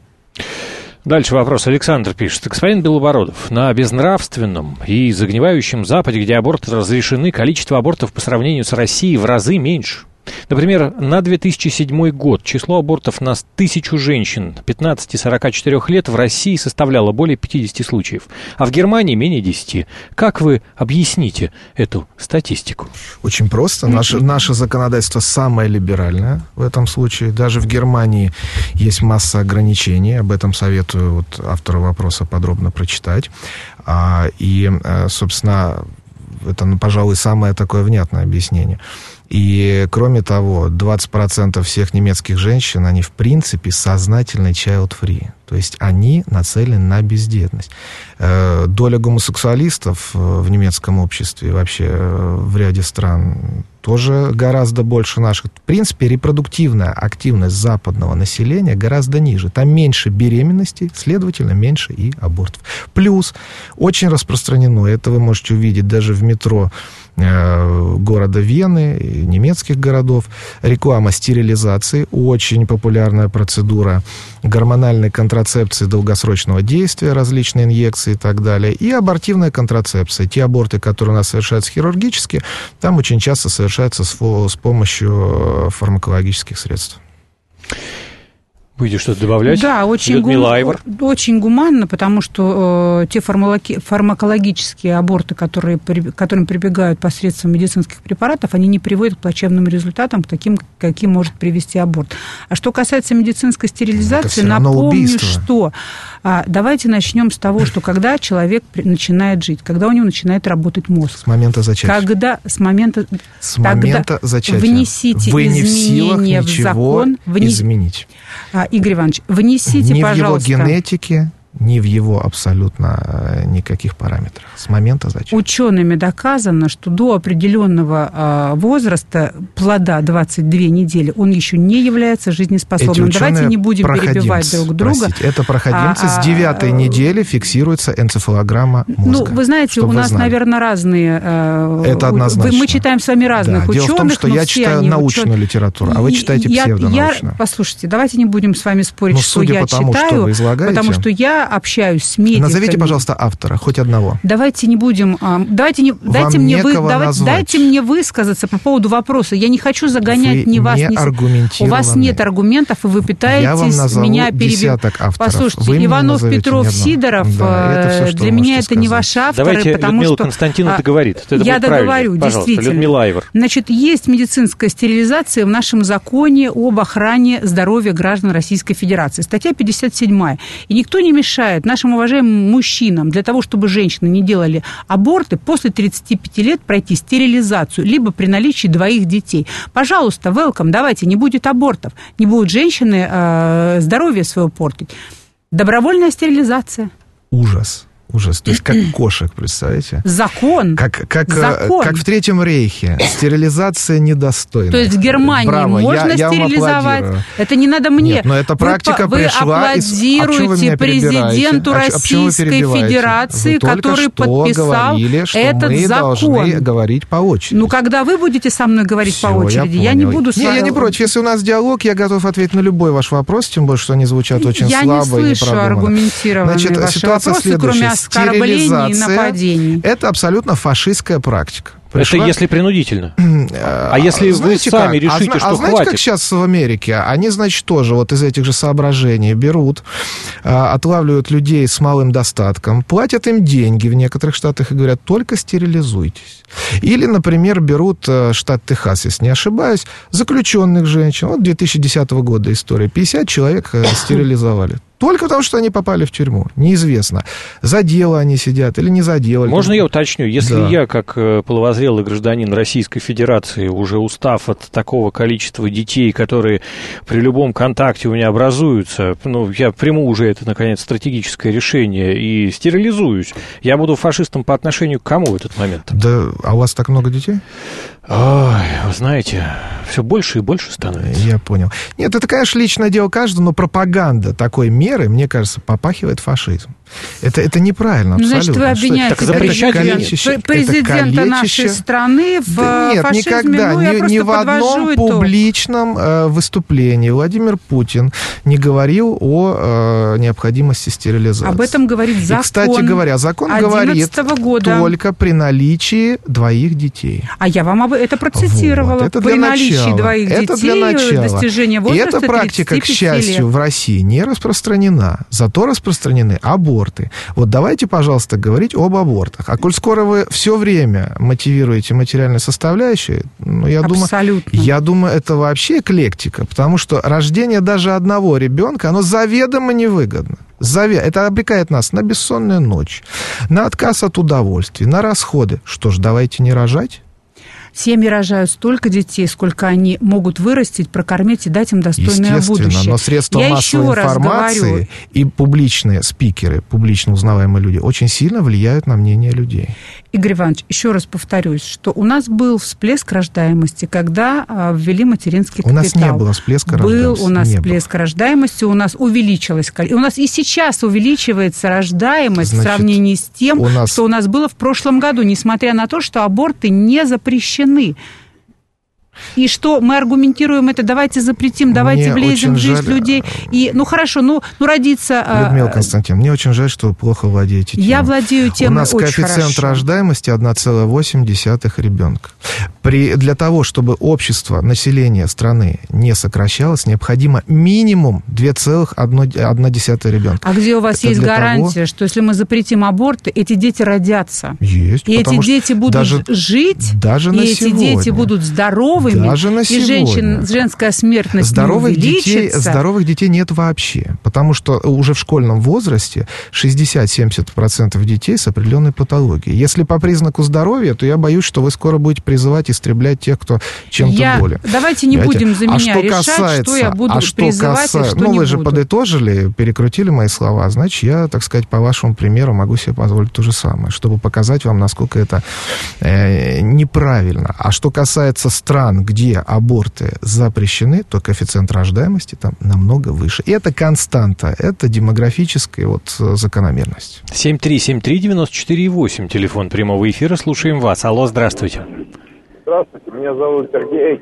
Дальше вопрос. Александр пишет. Господин Белобородов, на безнравственном и загнивающем Западе, где аборты разрешены, количество абортов по сравнению с Россией в разы меньше. Например, на две тысячи седьмой год число абортов на тысячу женщин пятнадцати-сорока четырёх лет в России составляло более пятидесяти случаев, а в Германии менее десяти. Как вы объясните эту статистику? Очень просто. Наше, наше законодательство самое либеральное в этом случае. Даже в Германии есть масса ограничений. Об этом советую вот автору вопроса подробно прочитать. А, и, собственно, это, пожалуй, самое такое внятное объяснение. И, кроме того, двадцать процентов всех немецких женщин, они, в принципе, сознательно child-free. То есть они нацелены на бездетность. Доля гомосексуалистов в немецком обществе, вообще в ряде стран, тоже гораздо больше наших. В принципе, репродуктивная активность западного населения гораздо ниже. Там меньше беременностей, следовательно, меньше и абортов. Плюс очень распространено, это вы можете увидеть даже в метро города Вены, немецких городов, реклама стерилизации, очень популярная процедура гормональной контрацепции долгосрочного действия, различные инъекции и так далее, и абортивная контрацепция. Те аборты, которые у нас совершаются хирургически, там очень часто совершаются с, с помощью фармакологических средств. Будете что-то добавлять? Да, очень, гум... очень гуманно, потому что э, те фармакологи... фармакологические аборты, которые, при... которым прибегают посредством медицинских препаратов, они не приводят к плачевным результатам, к таким, каким может привести аборт. А что касается медицинской стерилизации, напомню, убийство. что а, давайте начнем с того, что когда человек начинает жить, когда у него начинает работать мозг. С момента зачатия. Когда, с момента, с момента зачатия. Внесите Вы не изменения в, в закон. Внес... изменить. Игорь Иванович, внесите, ни пожалуйста... Ни в его генетике, ни в его абсолютно никаких параметрах с момента зачатия. Учеными доказано, что до определенного э, возраста плода двадцать две недели он еще не является жизнеспособным. Давайте не будем перебивать друг друга. Простите, это проходимцы. А, с девятой а, недели фиксируется энцефалограмма мозга. Ну, вы знаете, у нас, наверное, разные... Э, это однозначно. Мы читаем с вами разных да, ученых. Дело в том, что я читаю научную ученые... литературу, а вы читаете я, псевдонаучную. Я, послушайте, давайте не будем с вами спорить, ну, что я по тому, читаю, что вы излагаете, потому что я общаюсь с медиками. Назовите, пожалуйста, автора, хоть одного. Давайте не будем... Давайте, не, дайте, мне вы, давайте, дайте мне высказаться по поводу вопроса. Я не хочу загонять вы ни вас, не ни... У вас нет аргументов, и вы пытаетесь меня перебивать. Послушайте, вы Иванов, Петров, Сидоров, да, для меня это не ваши авторы, Давайте потому Людмила что... Константиновна договорит. Это я договорю, действительно. Людмила Айвор. Значит, есть медицинская стерилизация в нашем законе об охране здоровья граждан Российской Федерации. Статья пятьдесят седьмая. И никто не мешает нашим уважаемым мужчинам для того, чтобы женщины не делали аборты, после тридцати пяти лет пройти стерилизацию, либо при наличии двоих детей. Пожалуйста, welcome, давайте, не будет абортов, не будут женщины э, здоровье свое портить. Добровольная стерилизация. Ужас. Ужас. То есть как кошек, представляете? Закон. Как, как, Закон. как в Третьем рейхе. Стерилизация недостойна. То есть в Германии Браво. можно я, стерилизовать? Я это не надо мне. Нет, но эта практика вы, пришла... Вы аплодируете из... президенту а, Российской Федерации, который подписал говорили, что этот мы закон. Должны говорить по очереди. Ну, когда вы будете со мной говорить Все, по очереди, я, я не буду с вами... Не, я не против. Если у нас диалог, я готов ответить на любой ваш вопрос, тем более, что они звучат очень я слабо не и слышу непродуманно. аргументированные Значит, ваши ситуация вопросы, следующая. кроме оскорблений и нападений. Это абсолютно фашистская практика. Пришла... Это если принудительно. А если знаете вы сами как? решите, а, что а знаете, хватит? как сейчас в Америке? Они, значит, тоже вот из этих же соображений берут, отлавливают людей с малым достатком, платят им деньги в некоторых штатах и говорят, только стерилизуйтесь. Или, например, берут штат Техас, если не ошибаюсь, заключенных женщин. Вот две тысячи десятого года история. пятьдесят человек стерилизовали. Только потому, что они попали в тюрьму. Неизвестно, за дело они сидят или не за дело. Можно я уточню? Если да. я, как половозрелый гражданин Российской Федерации, уже устав от такого количества детей, которые при любом контакте у меня образуются, ну, я приму уже это, наконец, стратегическое решение и стерилизуюсь, я буду фашистом по отношению к кому в этот момент? Да, а у вас так много детей? Ой, вы знаете, все больше и больше становится. Я понял. Нет, это, конечно, личное дело каждого, но пропаганда такой меры, мне кажется, попахивает фашизм. Это, это неправильно абсолютно. Значит, вы обвиняете президента, президента нашей страны в да нет, фашизме? никогда. Ну, ни, ни в одном итог. публичном э, выступлении Владимир Путин не говорил о э, необходимости стерилизации. Об этом говорит закон. И, кстати говоря, закон говорит года. только при наличии двоих детей. А я вам это процитировала. Вот, это при для наличии начала. двоих это детей, для начала. достижение возраста И эта практика, к счастью, лет. в России не распространена. Зато распространены аборты. Вот давайте, пожалуйста, говорить об абортах. А коль скоро вы все время мотивируете материальной составляющей, ну, я Абсолютно. думаю, я думаю, это вообще эклектика, потому что рождение даже одного ребенка, оно заведомо невыгодно. Заве... Это обрекает нас на бессонную ночь, на отказ от удовольствий, на расходы. Что ж, давайте не рожать. Семьи рожают столько детей, сколько они могут вырастить, прокормить и дать им достойное будущее. Естественно, но средства Я массовой информации и публичные спикеры, публично узнаваемые люди, очень сильно влияют на мнение людей. Игорь Иванович, еще раз повторюсь, что у нас был всплеск рождаемости, когда ввели материнский капитал. У нас не было всплеска рождаемости. Был у нас не всплеск было. рождаемости, у нас увеличилась... У нас и сейчас увеличивается рождаемость. Значит, в сравнении с тем, у нас... что у нас было в прошлом году, несмотря на то, что аборты не запрещены. И что мы аргументируем это, давайте запретим, давайте мне влезем в жизнь жаль... людей. И, ну, хорошо, ну, ну родиться... Людмила Константиновна, мне очень жаль, что вы плохо владеете темой. Я владею темой У нас очень коэффициент хорошо. рождаемости одна целая восемь десятых ребенка. При, для того, чтобы общество, население страны не сокращалось, необходимо минимум две целых одна десятая ребенка. А где у вас это есть гарантия, того... что если мы запретим аборты, эти дети родятся? Есть. И эти дети будут даже, жить, даже и на эти сегодня. дети будут здоровыми, даже на и женщин, женская смертность здоровых не увеличится. Детей, здоровых детей нет вообще, потому что уже в школьном возрасте шестьдесят-семьдесят процентов детей с определенной патологией. Если по признаку здоровья, то я боюсь, что вы скоро будете призывать из истреблять тех, кто чем-то я... болен. Давайте не Понимаете? будем за меня а что решать, касается, что я буду а что призывать, касается, и что ну, не вы же буду. подытожили, перекрутили мои слова, значит, я, так сказать, по вашему примеру могу себе позволить то же самое, чтобы показать вам, насколько это э, неправильно. А что касается стран, где аборты запрещены, то коэффициент рождаемости там намного выше. И это константа, это демографическая вот закономерность. семь три семь три девяносто четыре восемь, телефон прямого эфира, слушаем вас. Алло, здравствуйте. Здравствуйте, меня зовут Сергей,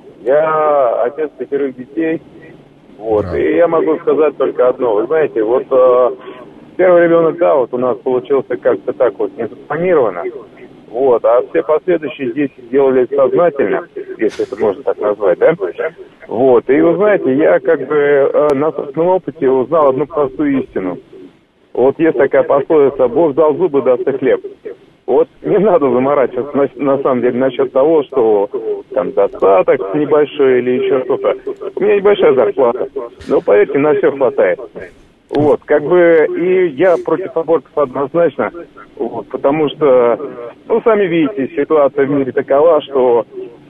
я отец пятерых детей, вот, Браво. И я могу сказать только одно, вы знаете, вот э, первый ребенок, да, вот у нас получился как-то так вот не запланировано, вот, а все последующие десять делали сознательно, если это можно так назвать, да, вот, и вы знаете, я как бы э, на собственном опыте узнал одну простую истину. Вот есть такая пословица: Бог дал зубы, даст и хлеб. Вот не надо заморачиваться на, на самом деле насчет того, что там достаток небольшой или еще что-то. У меня небольшая зарплата, но поверьте, на все хватает. Вот, как бы, и я против абортов однозначно, вот, потому что, ну, сами видите, ситуация в мире такова, что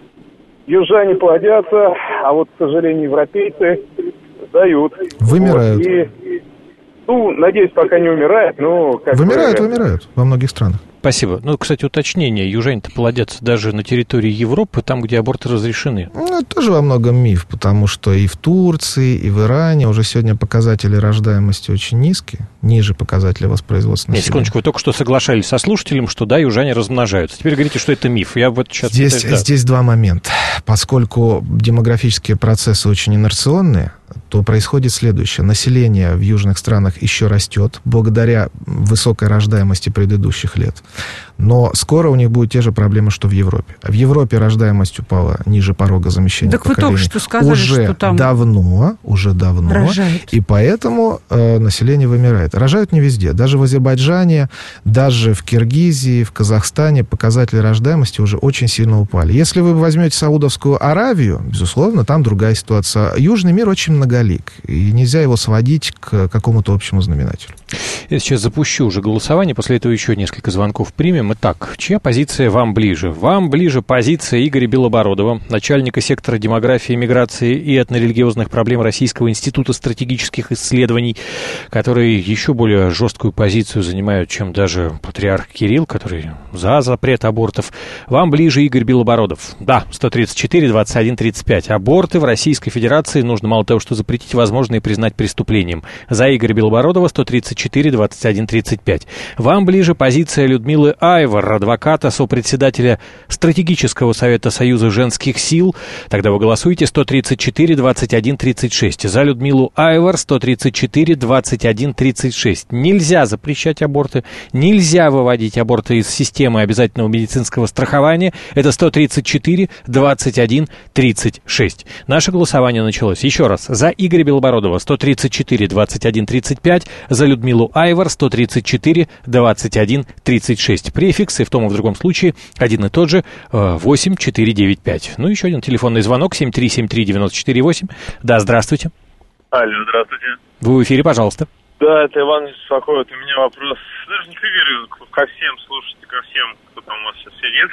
южане плодятся, а вот, к сожалению, европейцы дают. Вымирают. Вот, и, ну, надеюсь, пока не умирают, но... Как Вымирают, бы... вымирают во многих странах. Спасибо. Ну, кстати, уточнение. Южане-то плодятся даже на территории Европы, там, где аборты разрешены. Ну, это тоже во многом миф, потому что и в Турции, и в Иране уже сегодня показатели рождаемости очень низкие, ниже показателя воспроизводства Нет, населения. секундочку, вы только что соглашались со слушателем, что да, южане размножаются. Теперь говорите, что это миф. Я вот сейчас... Здесь, да. здесь два момента. Поскольку демографические процессы очень инерционные, то происходит следующее. Население в южных странах еще растет благодаря высокой рождаемости предыдущих лет. Но скоро у них будут те же проблемы, что в Европе. В Европе рождаемость упала ниже порога замещения Так вы поколения. только что сказали, уже что там давно, уже давно. рожают. И поэтому э, население вымирает. Рожают не везде. Даже в Азербайджане, даже в Киргизии, в Казахстане показатели рождаемости уже очень сильно упали. Если вы возьмете Саудовскую Аравию, безусловно, там другая ситуация. Южный мир очень многолик, и нельзя его сводить к какому-то общему знаменателю. Я сейчас запущу уже голосование, после этого еще несколько звонков примем. Итак, чья позиция вам ближе? Вам ближе позиция Игоря Белобородова, начальника сектора демографии, миграции и этнорелигиозных проблем Российского института стратегических исследований, который еще более жесткую позицию занимает, чем даже патриарх Кирилл, который за запрет абортов. Вам ближе Игорь Белобородов. Да, сто тридцать четыре двадцать один тридцать пять. Аборты в Российской Федерации нужно мало того, что запретить, возможно и признать преступлением. За Игоря Белобородова сто тридцать четыре двадцать один тридцать пять. Вам ближе позиция Людмилы Айвар, адвоката, сопредседателя стратегического совета Союза женских сил. Тогда вы голосуете сто тридцать четыре двадцать один тридцать шесть. За Людмилу Айвар сто тридцать четыре двадцать один тридцать шесть. Нельзя запрещать аборты, нельзя выводить аборты из системы обязательного медицинского страхования. Это сто тридцать четыре двадцать один тридцать шесть. Наше голосование началось. Еще раз. За Игоря Белобородова сто тридцать четыре двадцать один тридцать пять. За Людмилу Айвар сто тридцать четыре двадцать один тридцать шесть. Префиксы в том и в другом случае один и тот же, восемь четыре девять пять. Ну, еще один телефонный звонок, семь три семь три девяносто четыре восемь. Да, здравствуйте. Алло, здравствуйте. Вы в эфире, пожалуйста. Да, это Иван беспокоит. У меня вопрос, даже не к Игорю, ко всем слушателям, ко всем, кто там у вас сейчас сидит.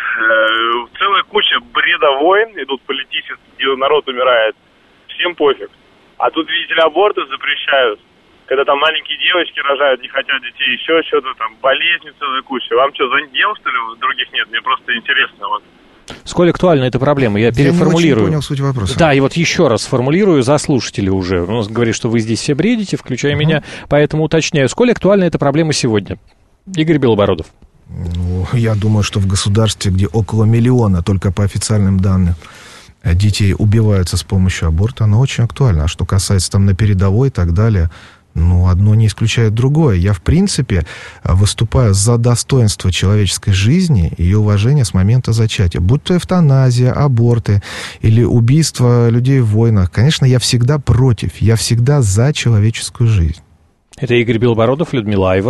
Целая куча бреда войн идут политические, где народ умирает. Всем пофиг. А тут, видите ли, аборты запрещают. Когда там маленькие девочки рожают, не хотят детей, еще что-то там, болезни целая куча. Вам что, за дел, что ли, других нет? Мне просто интересно, вот. Сколь актуальна эта проблема? Я переформулирую. Я не очень понял суть вопроса. Да, и вот еще раз сформулирую за слушателей уже. Он говорит, что вы здесь все бредите, включая uh-huh. меня, поэтому уточняю. Сколь актуальна эта проблема сегодня? Игорь Белобородов. Ну, я думаю, что в государстве, где около миллиона, только по официальным данным, детей убиваются с помощью аборта, она очень актуальна. А что касается там на передовой и так далее... Ну, одно не исключает другое. Я, в принципе, выступаю за достоинство человеческой жизни и ее уважение с момента зачатия. Будь то эвтаназия, аборты или убийство людей в войнах. Конечно, я всегда против. Я всегда за человеческую жизнь. Это Игорь Белобородов, Людмила Айвар.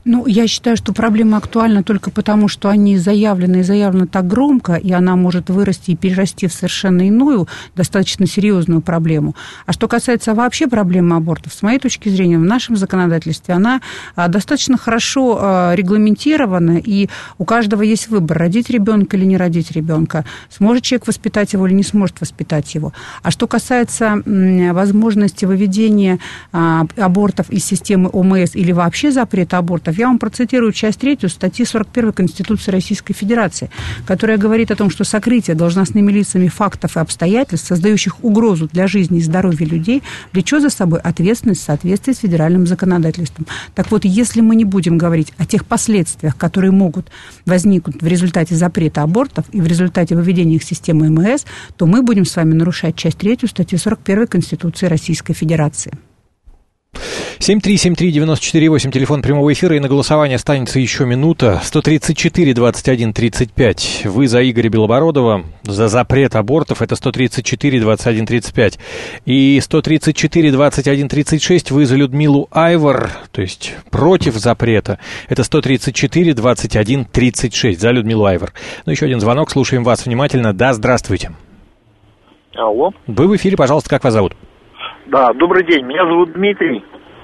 Ну, я считаю, что проблема актуальна только потому, что они заявлены и заявлены так громко, и она может вырасти и перерасти в совершенно иную, достаточно серьезную проблему. А что касается вообще проблемы абортов, с моей точки зрения, в нашем законодательстве она достаточно хорошо регламентирована, и у каждого есть выбор, родить ребенка или не родить ребенка, сможет человек воспитать его или не сможет воспитать его. А что касается возможности выведения абортов из системы ОМС или вообще запрета абортов, я вам процитирую часть третью статьи сорок первой Конституции Российской Федерации, которая говорит о том, что сокрытие должностными лицами фактов и обстоятельств, создающих угрозу для жизни и здоровья людей, влечет за собой ответственность в соответствии с федеральным законодательством. Так вот, если мы не будем говорить о тех последствиях, которые могут возникнуть в результате запрета абортов и в результате выведения их в систему ОМС, то мы будем с вами нарушать часть третью статьи сорок первой Конституции Российской Федерации. семь три семь три девять четыре восемь, телефон прямого эфира, и на голосование останется еще минута. сто тридцать четыре двадцать один тридцать пять. Вы за Игоря Белобородова, за запрет абортов, это сто тридцать четыре двадцать один тридцать пять. И сто тридцать четыре двадцать один тридцать шесть, вы за Людмилу Айвар, то есть против запрета, это сто тридцать четыре двадцать один тридцать шесть, за Людмилу Айвар. Ну, еще один звонок, слушаем вас внимательно. Да, здравствуйте. Алло. Вы в эфире, пожалуйста, как вас зовут? Да, добрый день, меня зовут Дмитрий.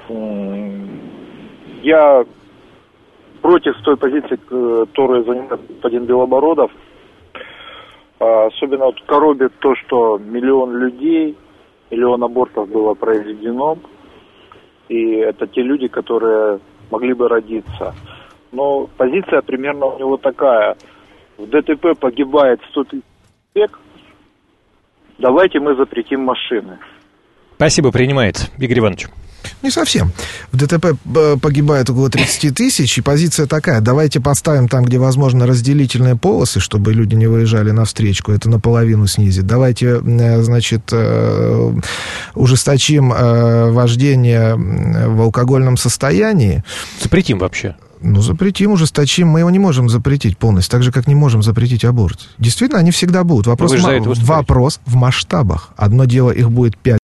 Я против той позиции, которую занимает господин Белобородов. Особенно вот коробит то, что миллион людей, миллион абортов было произведено. И это те люди, которые могли бы родиться. Но позиция примерно у него такая. В ДТП погибает сто тысяч человек. Давайте мы запретим машины. Спасибо, принимается. Игорь Иванович. Не совсем. В ДТП погибает около тридцать тысяч, и позиция такая: давайте поставим там, где возможно, разделительные полосы, чтобы люди не выезжали на встречку, это наполовину снизит. Давайте, значит, ужесточим вождение в алкогольном состоянии. Запретим вообще. Ну, запретим, ужесточим. Мы его не можем запретить полностью, так же, как не можем запретить аборт. Действительно, они всегда будут. Вопрос, м- вопрос в масштабах. Одно дело, их будет пять.